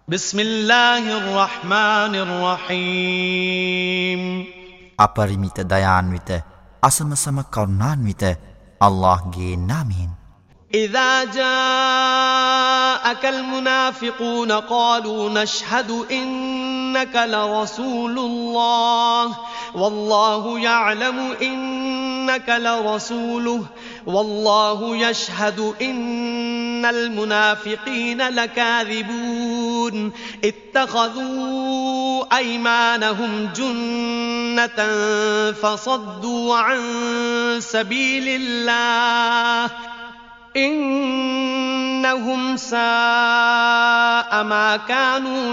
بسم الله الرحمن الرحيم අපරිමිත දයාන්විත අසමසම කරුණාන්විත අල්ලාහ්ගේ නාමයෙන් إذا جاءك المنافقون قالوا نشهد إنك لرسول الله والله يعلم إنك لرسوله والله يشهد إن المنافقين لكاذبون اتخذوا أيمانهم جنة فصدوا عن سبيل الله إنهم ساء ما كانوا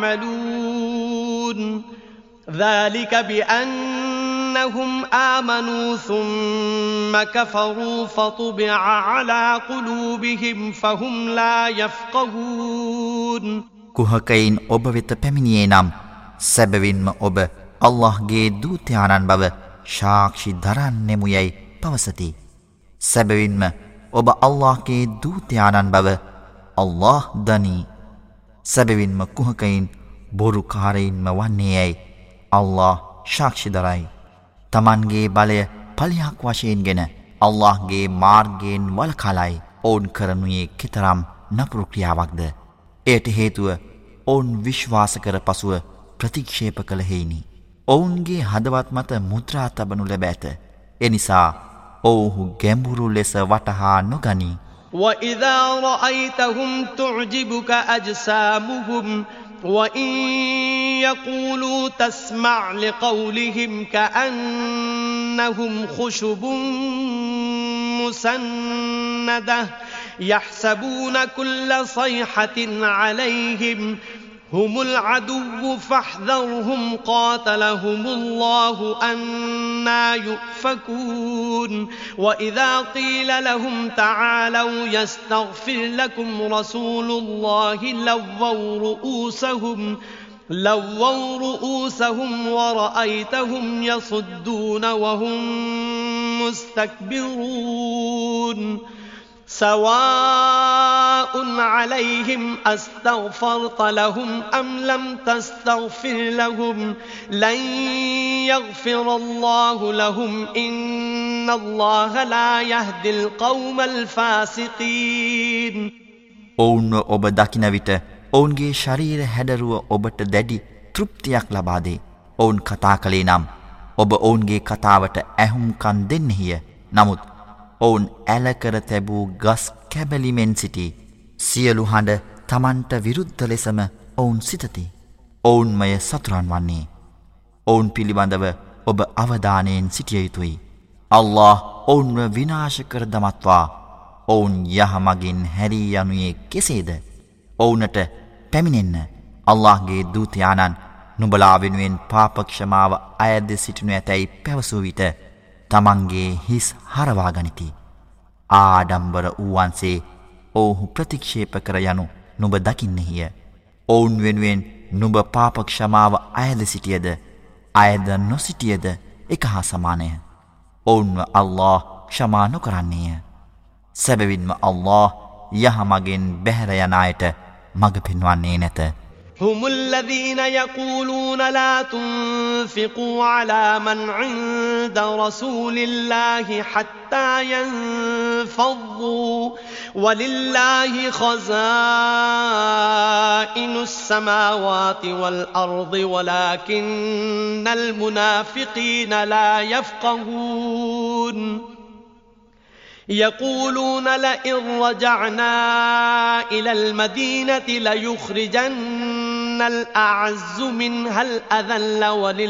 يعملون ذلك بأنهم آمنوا ثم كفروا فطبع على قلوبهم فهم لا يفقهون කුහකයින් ඔබ වෙත පැමිණියේ නම් සැබවින්ම ඔබ අල්ලාහ්ගේ දූතයාණන් බව සාක්ෂි දරන්නෙමු යයි පවසති. සැබවින්ම ඔබ අල්ලාහ්ගේ දූතයාණන් බව අල්ලාහ් දනී. සැබවින්ම කුහකයින් බොරුකාරයින්ම වන්නේ යයි අල්ලාහ් සාක්ෂි දරයි. තමන්ගේ බලය පලියක් වශයෙන්ගෙන අල්ලාහ්ගේ මාර්ගයෙන් වළකලයි. ඔවුන් කරනුයේ කෙතරම් නපුරු ක්‍රියාවක්ද. එයට හේතුව ඔවුන් විශ්වාස කර පසුව ප්‍රතික්ෂේප කළ හේිනි. ඔවුන්ගේ හදවත් මත මුද්‍රා තබනු ලැබ ඇත. එනිසා ඔවුහු ගැඹුරු ලෙස වටහා නොගනී. وَإِذَا رَأَيْتَهُمْ تُعْجِبُكَ أَجْسَامُهُمْ وَإِنْ يَقُولُوا تَسْمَعْ لِقَوْلِهِمْ كَأَنَّهُمْ خُشُبٌ مُّسَنَّدَةٌ يَحْسَبُونَ كُلَّ صَيْحَةٍ عَلَيْهِمْ هم العدو فاحذرهم قاتلهم الله أنا يؤفكون وإذا قيل لهم تعالوا يستغفر لكم رسول الله لووا رؤوسهم ورأيتهم يصدون وهم مستكبرون سواء عليهم أستغفرت لهم أم لم تستغفر لهم لن يغفر الله لهم إن الله لا يهدي القوم الفاسقين ඔවුන්ව ඔබ දකින විට ඔවුන්ගේ ශරීර හැඩරුව ඔබට දැඩි තෘප්තියක් ලබා දේ. ඔවුන් කතා කළේ නම් ඔබ ඔවුන්ගේ කතාවට ඇහුම්කන් දෙන්නෙහිය. නමුත් ඔවුන් ඇලකර තැබූ ගස් කැබලිමෙන් සිටි. සියලු හඬ තමන්ට විරුද්ධ ලෙසම ඔවුන් සිතති. ඔවුන්මය සතුරන් වන්නේ. ඔවුන් පිළිබඳව ඔබ අවධානයෙන් සිටිය යුතුයි. අල්ලාහ් ඔවුන්ව විනාශ කර දමත්වා. ඔවුන් යහමගින් හැරී යනුයේ කෙසේද? ඔවුනට පැමිණෙන්න. අල්ලාහ්ගේ දූතයාණන් නුඹලා වෙනුවෙන් පාපක්ෂමාව අයද සිටිනු ඇතැයි පැවසූ විට තමන්ගේ හිස් හරවා ගනිති. ආඩම්බර වූවන්සේ ඔවුහු ප්‍රතික්ෂේප කර යනු නුඹ දකින්නෙහිය. ඔවුන් වෙනුවෙන් නුඹ පාපක්ෂමාව අයද සිටියද අයද නොසිටියද එක හා සමානය. ඔවුන්ව අල්ලාහ් ක්ෂමා නොකරන්නේය. සැබවින්ම අල්ලාහ් යහමගෙන් බැහැර යන අයට මඟ පෙන්වන්නේ නැත. هم الذين يقولون لا تنفقوا على من عند رسول الله حتى ينفضوا ولله خزائن السماوات والأرض ولكن المنافقين لا يفقهون يقولون لئن رجعنا إلى المدينة ليخرجن الأعز منها الأذل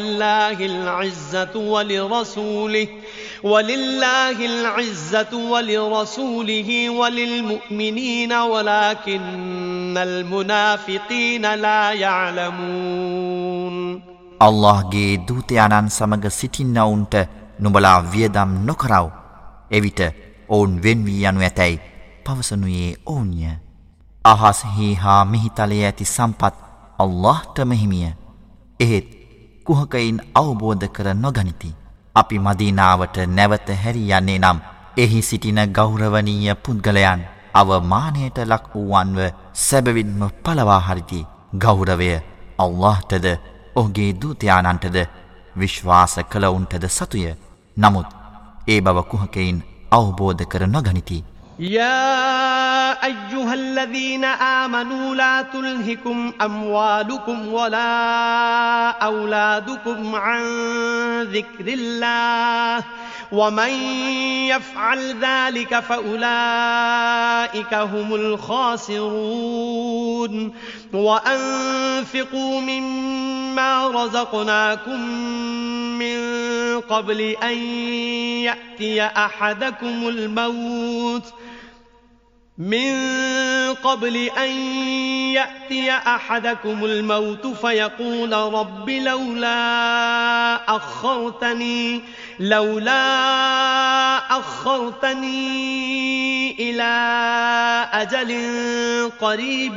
ولله العزة ولرسوله وللمؤمنين ولكن المنافقين لا يعلمون අල්ලාහ්ගේ දූතයාණන් සමග සිටින්නවුන්ට නුඹලා වියදම් නොකරව. එවිට ඔවුන් වෙන්වී යනු ඇතැයි පවසනුයේ ඔවුන්ය. අහස්හි හා මිහිතලයේ ඇති සම්පත් අල්ලාහ්ට මෙහිමිය. එහෙත් කුහකයින් අවබෝධ කර නොගනිති. අපි මදීනාවට නැවත හැරී යන්නේ නම් එහි සිටින ගෞරවනීය පුද්ගලයන් අවමානයට ලක් වූවන්ව සැබවින්ම පලවා හරිති. ගෞරවය අල්ලාහ්ටද ඔහුගේ දූතයාණන්ටද විශ්වාස කළවුන්ටද සතුය. නමුත් ඒ බව කුහකයින් අවබෝධ කර නොගනිති. يا أيها الذين آمنوا لا تلهكم أموالكم ولا أولادكم عن ذكر الله ومن يفعل ذلك فأولئك هم الخاسرون وأنفقوا مما رزقناكم من قبل أن يأتي أحدكم الموت فيقول رب لولا أخرتني إلى أجل قريب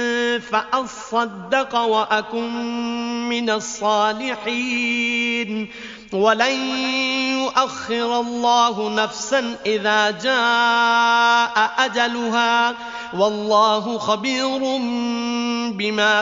فأصدق وأكن من الصالحين ولن يؤخر الله نفسا إذا جاء أجلها والله خبير بما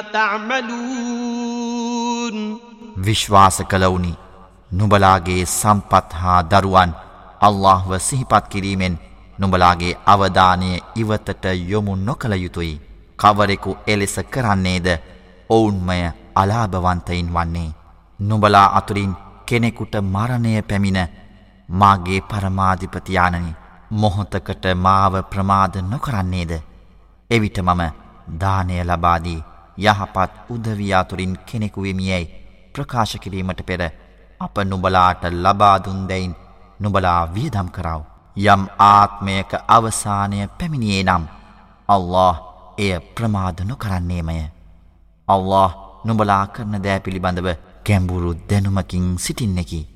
تعملون. විශ්වාස කළවුනි නුඹලාගේ සම්පත් හා දරුවන් අල්ලාහ්ව සිහිපත් කිරීමෙන් නුඹලාගේ අවධානය ඉවතට යොමු නොකළ යුතුය. කවරෙකු එලෙස කරන්නේද ඔවුන්මය අලාභවන්තයින් වන්නේ. නුඹලා අතුරින් කෙනෙකුට මරණය පැමිණ මාගේ පරමාධිපතියාණනි මොහොතකට මාව ප්‍රමාද නොකරන්නේද? එවිට මම දානය ලබාදී යහපත් උදවියාතුරින් කෙනෙකු වෙමියයි ප්‍රකාශ කිරීමට පෙර අප නුඹලාට ලබා දුන් දෙයින් නුඹලා වියදම් කරව. යම් ආත්මයක අවසානය පැමිණියේ නම් අල්ලාහ් එය ප්‍රමාද නොකරන්නේමය. අල්ලාහ් නුඹලා කරන දෑ පිළිබඳව ගැඹුරු දැනුමකින් සිටින්නකි.